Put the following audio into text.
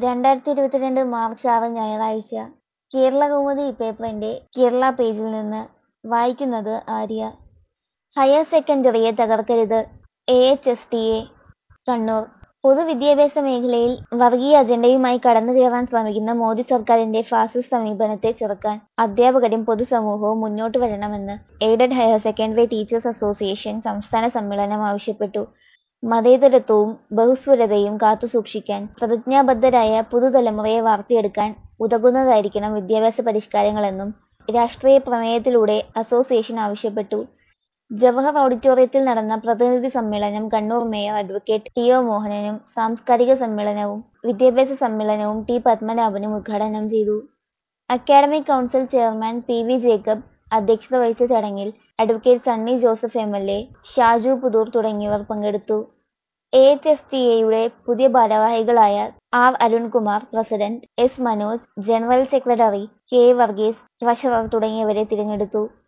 2022 March 6 ഞായറാഴ്ച. കേരളകൗമുദി പേപ്പറിന്റെ കേരള പേജിൽ നിന്ന് വായിക്കുന്നത് ആര്യ. ഹയർ സെക്കൻഡറിയെ തകർക്കരുത്, AHSTA കണ്ണൂർ. പൊതുവിദ്യാഭ്യാസ മേഖലയിൽ വർഗീയ അജണ്ടയുമായി കടന്നുകയറാൻ ശ്രമിക്കുന്ന മോദി സർക്കാരിന്റെ ഫാസിസ്റ്റ് സമീപനത്തെ ചെറുക്കാൻ അധ്യാപകരും പൊതുസമൂഹവും മുന്നോട്ട് വരണമെന്ന് aided higher secondary teachers association സംസ്ഥാന സമ്മേളനം ആവശ്യപ്പെട്ടു. മതേതരത്വവും ബഹുസ്വരതയും കാത്തുസൂക്ഷിക്കാൻ പ്രതിജ്ഞാബദ്ധരായ പുതുതലമുറയെ വാർത്തെടുക്കാൻ ഉതകുന്നതായിരിക്കണം വിദ്യാഭ്യാസ പരിഷ്കാരങ്ങളെന്നും രാഷ്ട്രീയ പ്രമേയത്തിലൂടെ അസോസിയേഷൻ ആവശ്യപ്പെട്ടു. ജവഹർ ഓഡിറ്റോറിയത്തിൽ നടന്ന പ്രതിനിധി സമ്മേളനം കണ്ണൂർ മേയർ അഡ്വക്കേറ്റ് ടി.ഒ. മോഹനനും സാംസ്കാരിക സമ്മേളനവും വിദ്യാഭ്യാസ സമ്മേളനവും ടി. പത്മനാഭനും ഉദ്ഘാടനം ചെയ്തു. Academic council chairman P V. Jacob അധ്യക്ഷത വഹിച്ച ചടങ്ങിൽ അഡ്വക്കേറ്റ് സണ്ണി ജോസഫ് MLA, ഷാജു പുതൂർ തുടങ്ങിയവർ പങ്കെടുത്തു. AHSTA-യുടെ പുതിയ ഭാരവാഹികളായ R. Arunkumar president, S. Manoj general secretary, K. Varghese treasurer തുടങ്ങിയവരെ തിരഞ്ഞെടുത്തു.